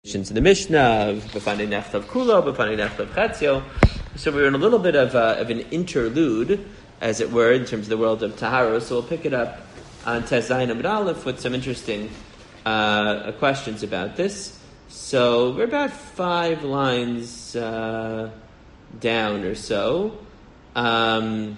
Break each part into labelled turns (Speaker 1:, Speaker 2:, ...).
Speaker 1: in the Mishnah, B'fanei Nechtav Kulo, B'fanei Nechtav Chatzio. So we're in a little bit of an interlude, as it were, in terms of the world of Tahara. So we'll pick it up on Tez Zayin Amud Aleph with some interesting questions about this. So we're about 5 lines down or so. Or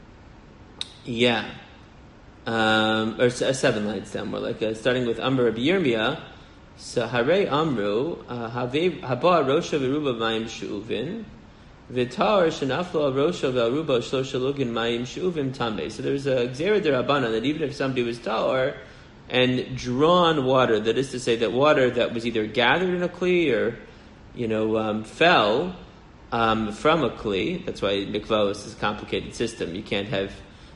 Speaker 1: 7 lines down, more like starting with Amr Rabbi Yirmiyah. So Harei Amru Haba Rosha V'Ruba Mayim She'uvin V'Tar Shenaflo Rosha V'Aruba Shlosha Lugin Mayim She'uvim Tambe. So there's a Gzera D'Rabbanan that even if somebody was Tar and drawn water, that is to say that water that was either gathered in a Kli or fell from a Kli. That's why mikvahos is a complicated system. You can't have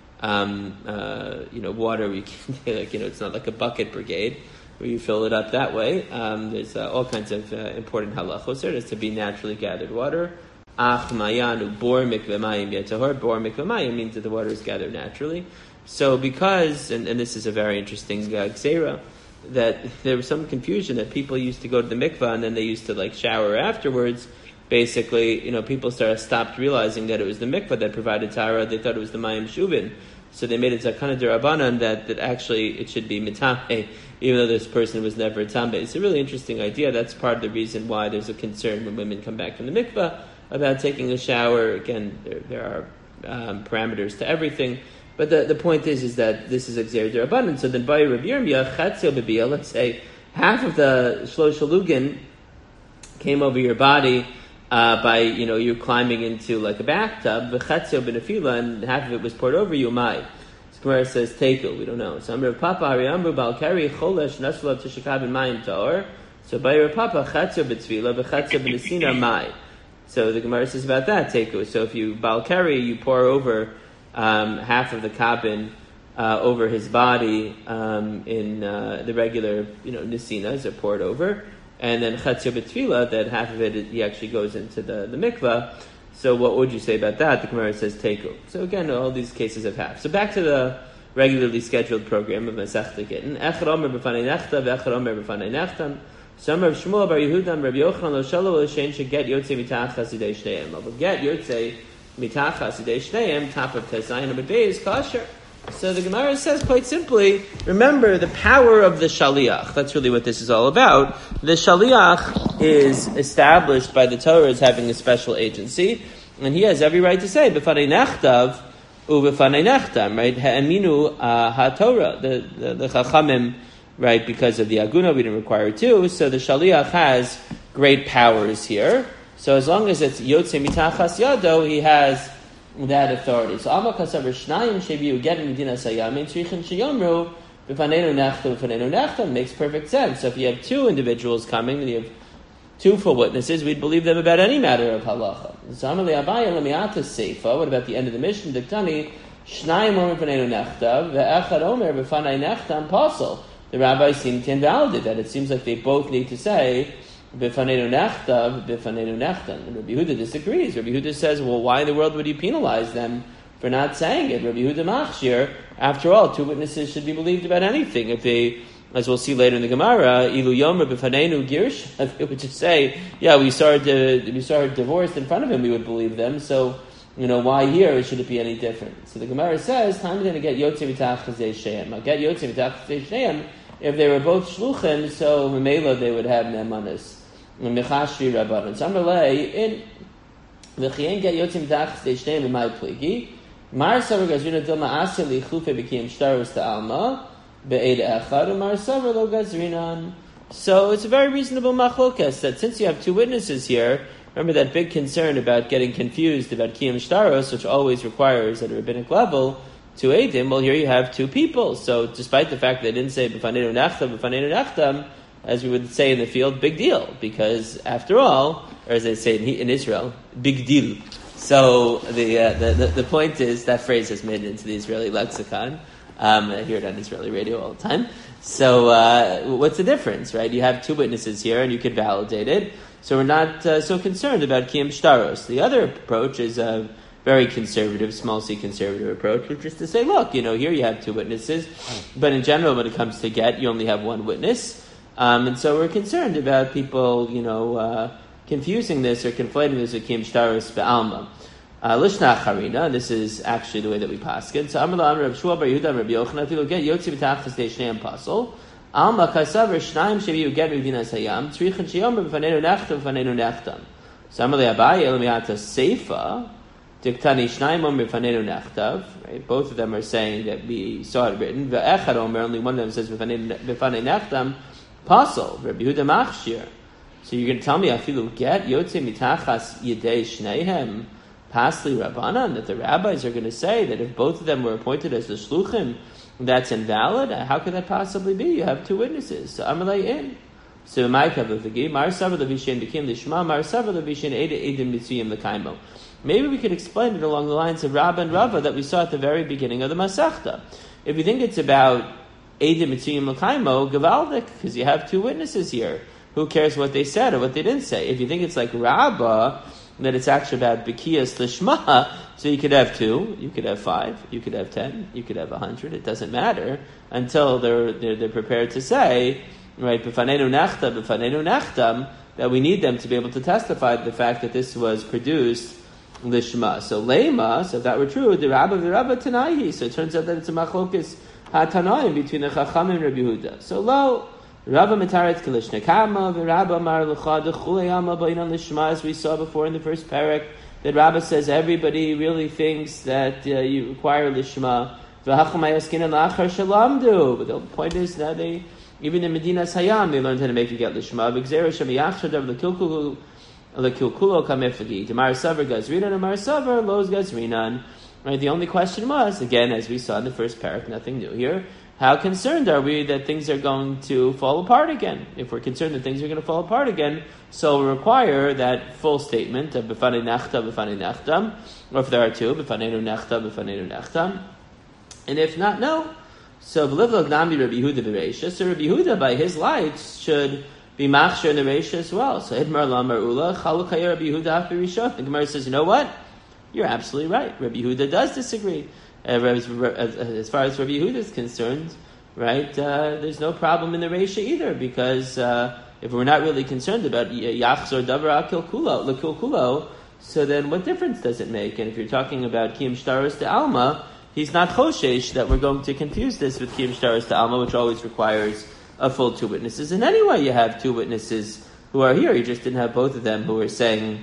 Speaker 1: water. You can't, it's not like a bucket brigade where you fill it up that way. There's all kinds of important halachos there. It has to be naturally gathered water. Ach mayanu bor mikveh mayim yetahor. Bor mikveh mayim means that the water is gathered naturally. So because, and this is a very interesting gzera, that there was some confusion that people used to go to the mikveh and then they used to shower afterwards. Basically, people stopped realizing that it was the mikveh that provided tahara. They thought it was the mayim shuvin. So they made it zakana d'Rabbanan that actually it should be mitameh, even though this person was never a tameh. It's a really interesting idea. That's part of the reason why there's a concern when women come back from the mikveh about taking a shower. Again, there are parameters to everything. But the point is that this is a gzera d'Rabbanan. So then by Rabbi Yirmiyah, chatzio b'biyah, let's say half of the shlosh lugin came over your body by you climbing into like a bathtub, v'chatzio b'nefila, and half of it was poured over you. Mai. Gemara says tekel. We don't know. So Amr Papa Hari Amru Balkari Cholesh Nashla Tishakab in Mayim Taor. So by Rav Papa chatzio b'tzvila v'chatzio b'nesina Mai. So the Gemara says about that tekel. So if you Balkari, you pour over half of the kabin over his body in the regular nesinas are poured over. And then chatzio b'tfila, that half of it he actually goes into the mikvah. So what would you say about that? The Gemara says tekel. So again, all these cases have half. So back to the regularly scheduled program of Masechta Gittin. Echad Omer b'fanei nechta, v'echad Omer b'fanei nechtam. So Amar Shmuel bar Yehuda, Rabbi Yochanan lo shalo l'shein sheget yotzei mitach chasidei shneiim. But get yotzei mitach chasidei shneiim, top of Tez Zayin Amud Beis is kosher. So the Gemara says quite simply, remember the power of the shaliach. That's really what this is all about. The shaliach is established by the Torah as having a special agency, and he has every right to say, b'fanei nechtav u'b'fanei nechtam, right? Ha'aminu ha-Torah, the chachamim, right, because of the aguna, we didn't require two, so the shaliach has great powers here. So as long as it's yotzei mitachas yado, he has that authority. So Amakasav Shnayim Shebiu getting Medina Sayamin Trichin Sheyomru B'fanenu Nechta makes perfect sense. So if you have 2 individuals coming and you have 2 full witnesses, we'd believe them about any matter of halacha. Zamali Abaya Lamiata Seifa. What about the end of the mission? Diktani Shnayim Omer B'fanenu Nechta Ve'echad Omer B'fanei Nechta Apostle. The rabbis seem to invalidate that. It seems like they both need to say B'fanenu nechtav, b'fanenu nechtan. And Rabbi Yehuda disagrees. Rabbi Yehuda says, well, why in the world would you penalize them for not saying it? Rabbi Yehuda machshir, after all, 2 witnesses should be believed about anything. If they, as we'll see later in the Gemara, ilu yomer b'fanenu girsh, if it would just say, yeah, we saw her divorced in front of him, we would believe them. So, why here should it be any different? So the Gemara says, time to get yotzei mitach chazei sheim. I'll get yotzei mitach chazei sheim. If they were both shluchim, so memela they would have nemanis. Mechashri Rabbanon. Samarlei in v'chien get yotzim mitachas deishneim b'may pligi. Mar savar gazrina dilma asya lichufe b'kiyim shtaros ta'alma be'ed echad u'mar savar lo gazrinan. So it's a very reasonable machlokas that since you have 2 witnesses here, remember that big concern about getting confused about kiyim shtaros, which always requires at a rabbinic level 2 eidim. Well, here you have 2 people. So despite the fact that they didn't say b'fanenu nechtam, as we would say in the field, big deal, because after all, or as they say in Israel, big deal. So the point is, that phrase has made it into the Israeli lexicon. I hear it on Israeli radio all the time. So what's the difference, right? You have 2 witnesses here, and you could validate it. So we're not so concerned about kiyum shtaros. The other approach is a very conservative, small c conservative approach, which is to say, look, here you have 2 witnesses, but in general, when it comes to get, you only have 1 witness. And so we're concerned about people, confusing this or conflating this with Kiyum Shtaros Be'alma. Lishna Charina, this is actually the way that we paskin. So Amar Amar Rav Shua Bar Yehuda Rabbi Yochanan, if you get Yotzi B'tachas Deishneim Pasol, Alma Kasaver Shnaim Shevi you get Medinas Hayam, Tzrichan Sheyomer B'fanenu Nechtam B'fanenu Nechtam. So Amar Le'abai Elamiata Seifa, Diktani Shnaim Omer B'fanenu Nechtav, right? Both of them are saying that we saw it written. Ve'echad Omer, only one of them says B'fanenu Nechtam, Pasol, Rabbi Yehuda Machshir. So you're going to tell me Afilu get Yotzi Mitachas Yedei Shneihem, Pasli Rabbanan, that the rabbis are going to say that if both of them were appointed as the shluchim, that's invalid? How could that possibly be? You have two witnesses. So Amalei in. So my kavavigi, Mar Savar Levishin Bekim Lishma, Mar Savar Levishin Eda Edim Mitzuyim Lekaimo. Maybe we could explain it along the lines of Rabba and Rava that we saw at the very beginning of the Masechta. If you think it's about Edim Mitzuyim Lekaimo, Gavaldik, because you have two witnesses here. Who cares what they said or what they didn't say? If you think it's like Rabba, that it's actually about Bikiyas Lishma, so you could have 2, you could have 5, you could have 10, you could have 100, it doesn't matter, until they're prepared to say, right, B'fanenu Nechtam, that we need them to be able to testify to the fact that this was produced Lishma. So Lema, so if that were true, the Rabba Tanaihi, so it turns out that it's a Machlokes HaTanaim between the Chacham and Rabbi Yehuda. So lo, Rabba Metaret Kalishna Kama, Rabba Mar Luchad Chuleyama Bainan Lishma, as we saw before in the first parak, that Rabba says everybody really thinks that you require Lishma. But the point is that even in Medinas Hayam, they learned how to make you get Lishma. Right? The only question was, again, as we saw in the first parak, nothing new here. How concerned are we that things are going to fall apart again? If we're concerned that things are going to fall apart again, so we require that full statement of B'fanei Nechtam, or if there are 2, B'fanenu Nechtam. And if not, no. So V'livlog Nami Rabbi Yehuda B'Reisha, so Rabbi Yehuda, by his lights, should be machshir in the Reisha as well. So Hidmar Lamar Ula, Chalukaya Rabbi Yehuda Af B'Rishon. The Gemara says, you know what? You're absolutely right. Rabbi Yehuda does disagree. As far as Rabbi Yehuda is concerned, right, there's no problem in the Reisha either, because if we're not really concerned about Yachzor Davar Akil Kulo, so then what difference does it make? And if you're talking about Kiyum Shtaros de Alma, he's not Choshesh that we're going to confuse this with Kiyum Shtaros de Alma, which always requires a full 2 witnesses. And anyway, you have 2 witnesses who are here. You just didn't have both of them who were saying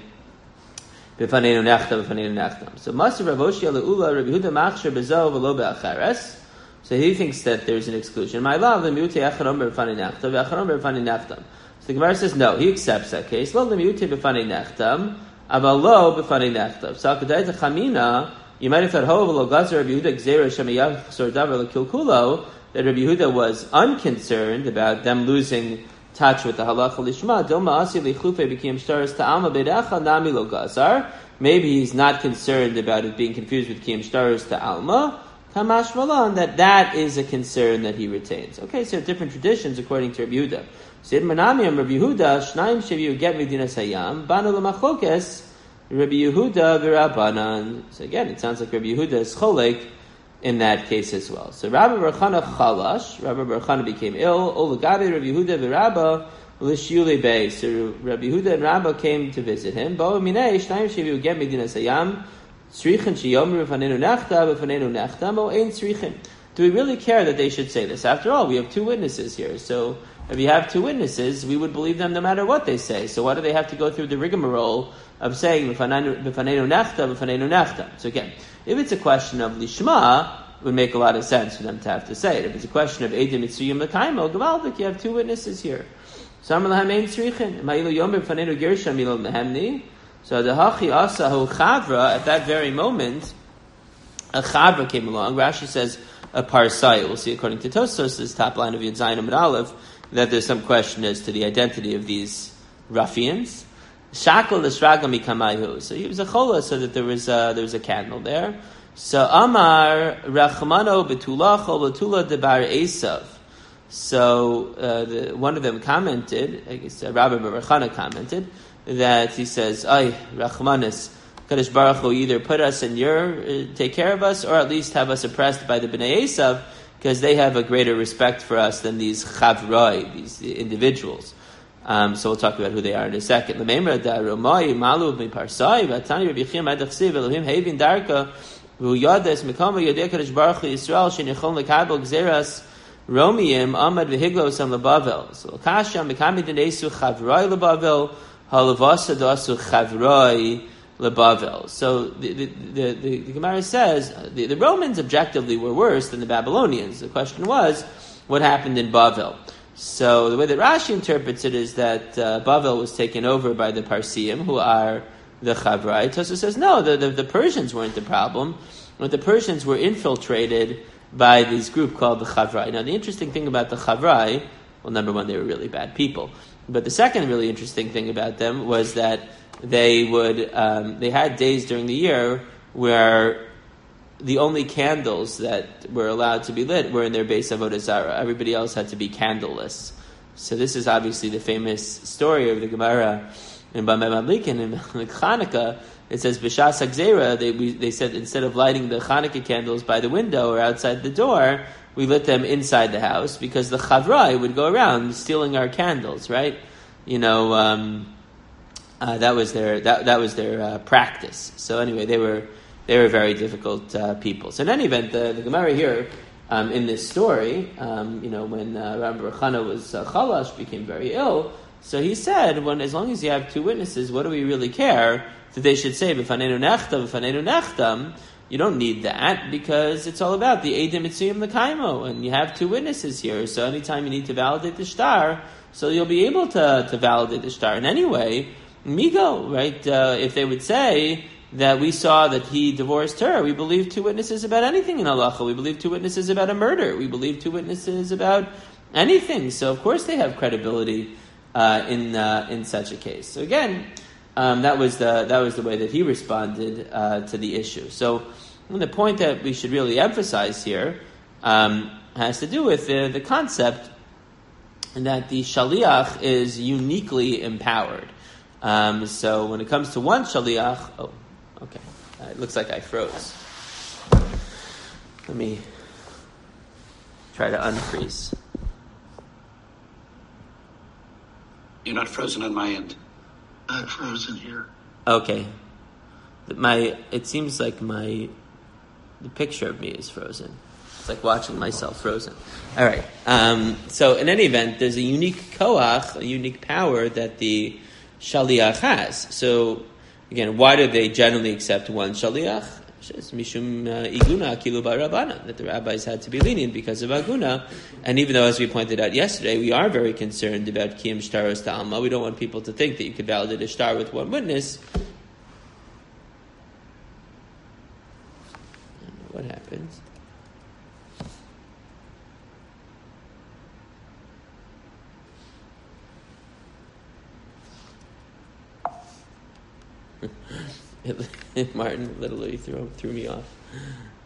Speaker 1: B'fanenu Nechtam. So Maser Rav Oshia Le'ula Rabbi Yehuda Machshir B'zo V'lo Be'acheres. So he thinks that there's an exclusion. My love, L'miute Echad Omer B'fanei Nechtam, V'Echad Omer B'fanei Nechtam. So the Gemara says no, he accepts that case. Lo L'miute B'fanei Nechtam, Aval Lo B'fanei Nechtam. So Akadai T'chamina, you might have thought, Ho V'lo Gazer Rabbi Yehuda Gzeira Shemiyach Sor Davar L'Kilkulo, that Rabbi Yehuda was unconcerned about them losing touch with the halacha lishma. Doma asi lichufe b'kiyum shtaros ta'alma b'decha nami lo gazar. Maybe he's not concerned about it being confused with kiyum shtaros ta'alma. Kamash malan, that is a concern that he retains. Okay, so different traditions according to Rabbi Yehuda. Sid manami am Rabbi Yehuda shnaim sheviu get medinas hayam banu l'machlokes Rabbi Yehuda v'Rabbanan. So again, it sounds like Rabbi Yehuda is cholek in that case as well. So Rabbi Bar Chana chalash, Rabbi Bar Chana became ill, Olagabi Rabbi Yehuda v'Rabba l'shuli bei. So Rabbi Yehuda and Rabba came to visit him. Bo minei shnayim sheviu get medinas hayam tzrichin sheyomru v'fanenu nechta v'fanenu nechtam o ein tzrichin. Do we really care that they should say this? After all, we have 2 witnesses here. So if you have 2 witnesses, we would believe them no matter what they say. So why do they have to go through the rigmarole of saying v'fanenu nechta v'fanenu nechtam? So again, if it's a question of lishma, it would make a lot of sense for them to have to say it. If it's a question of edim mitzuyim l'kaimo, gavaldik, you have 2 witnesses here. So the hachi asahu chavra, at that very moment, a chavra came along. Rashi says a parsai. We'll see according to Tosfos, this top line of Yud Zayin Amud Aleph, that there's some question as to the identity of these ruffians. Shakol l'sraga mikamayhu. So he was a chola, so that there was a candle there. So Amar Rachmano betula chol betula debar Esav. So one of them commented, I guess Rabbi Bar Chana commented, that he says, "Ay Rachmanis, Kadosh Baruch Hu either put us in take care of us, or at least have us oppressed by the Bnei Esav. because they have a greater respect for us than these chavroi, these individuals. So we'll talk about who they are in a second. Romiyim Amad v'Higlos am leBavel. So Kasha Mekamid Denesu Chavroi leBavel, Halavasa Dasu Chavroi leBavel. So the Gemara says the Romans objectively were worse than the Babylonians. The question was, what happened in Bavel? So the way that Rashi interprets it is that Bavel was taken over by the Parsiim, who are the Chavrai. Tosfos says no, the Persians weren't the problem, but the Persians were infiltrated by this group called the Chavrai. Now, the interesting thing about the Chavrai, well, number one, they were really bad people. But the second really interesting thing about them was that they had days during the year where the only candles that were allowed to be lit were in their base of Avodah Zarah. Everybody else had to be candleless. So this is obviously the famous story of the Gemara in Bamei Mamlikin in Chanukah. It says, B'shas HaGzeira, they said instead of lighting the Chanukah candles by the window or outside the door, we lit them inside the house because the Chavrai would go around stealing our candles, right? That was their practice. So anyway, they were very difficult people. So in any event, the Gemara here, in this story, when Rabbi Baruch Chana was Chalash, became very ill, so he said, as long as you have two witnesses, what do we really care? That they should say, B'fanenu nechtam, you don't need that, because it's all about the Eidim Mitzuyim L'Kaimo, and you have two witnesses here, so anytime you need to validate the shtar, so you'll be able to validate the shtar. And anyway, Migo, right, if they would say that we saw that he divorced her, we believe two witnesses about anything in halacha, we believe two witnesses about a murder, we believe two witnesses about anything, so of course they have credibility in such a case. So again, that was the way that he responded to the issue. So the point that we should really emphasize here has to do with the concept that the shaliach is uniquely empowered. So when it comes to one shaliach, it looks like I froze. Let me try to unfreeze.
Speaker 2: You're not frozen on my end. Not frozen here.
Speaker 1: Okay. It seems like the picture of me is frozen. It's like watching myself frozen. All right. So in any event, there's a unique koach, a unique power that the shaliach has. So again, why do they generally accept one shaliach? Mishum iguna kilu barabana, that the rabbis had to be lenient because of aguna. And even though, as we pointed out yesterday, we are very concerned about kiyum shtaros ta'alma, we don't want people to think that you could validate a shtar with one witness. I don't know what happens. Martin literally threw me off.